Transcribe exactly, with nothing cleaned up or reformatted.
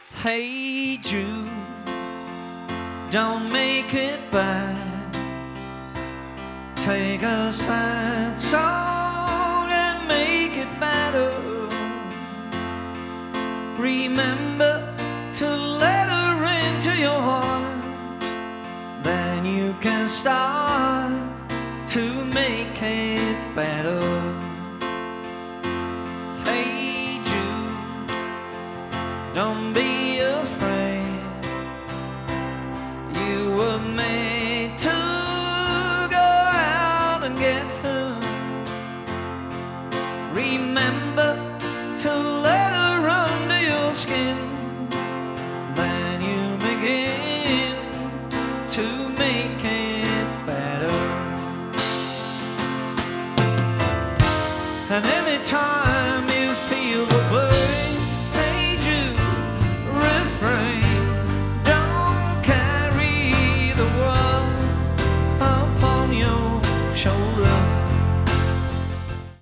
Hey Jude, don't make it bad. Take a sad song and make it better. Remember to let her into your heart. Then you can start to make it better. Hey Jude, don't be afraid. You were made to go out and get her. Remember to let her under your skin. Then you begin to make it better. And anytime you feel the pain, hey Jude, refrain. Don't carry the world upon your shoulders.